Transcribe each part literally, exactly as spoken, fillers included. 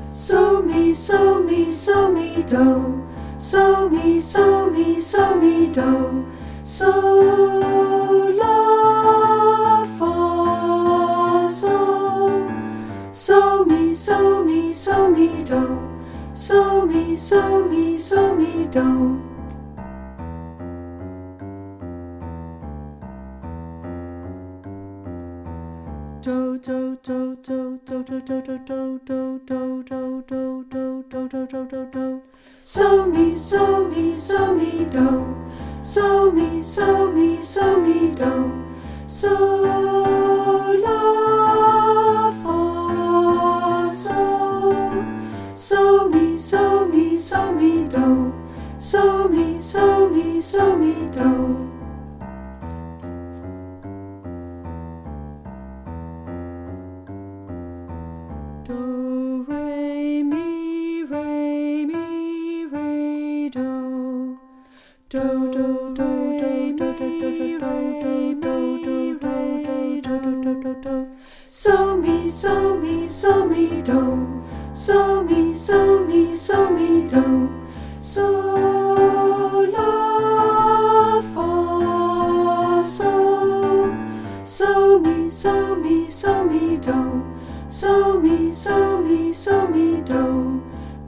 So mi, so mi, so mi do. So mi, so mi, so mi do. So la fa so. So mi, so mi, so mi do. So mi, so mi, so mi do. Do do do do do do do do do do do do do do do do do do do. So mi, so mi, so mi do. So mi, so mi, so mi do. So la fa so. So mi, so mi, so mi do. So mi, so mi, so mi do. Do, re, mi, re, mi, re, do. Do, do, do, do, do, do, do, do, do, do, do, do, do, do, do. So mi, so mi, so mi do. So mi, so mi, so mi do. So la fa so. So mi, so mi, so mi do. So mi, so mi, so mi do.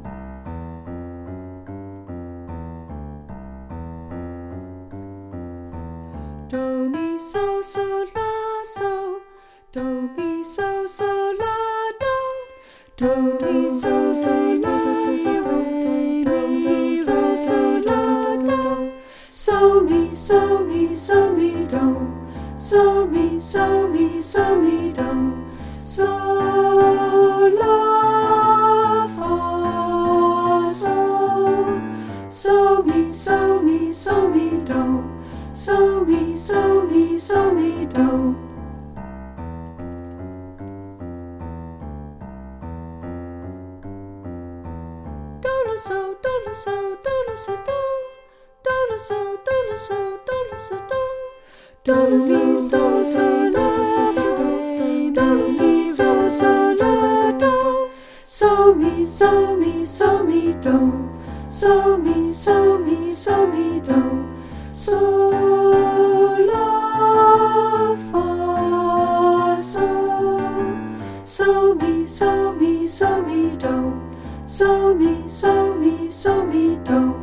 Do mi, so, so, la, so. Do mi, so, so, la, do. Do mi, so, so, la, si, re. Do mi, so, so, la, do. So mi, so mi, so mi do. So mi, so mi, so mi do. So la fa so. So mi, so mi, so mi do. So mi, so mi, so mi do. Do la so, do la so, do la so do. Do la so, do la so, do la so do. Do la so, so, so, la, so, re. Do la so, so, so, la, do. So mi, so mi, so mi do. So mi, so mi, so mi do. So la fa so. So mi, so mi, so mi do. So mi, so mi, so mi do.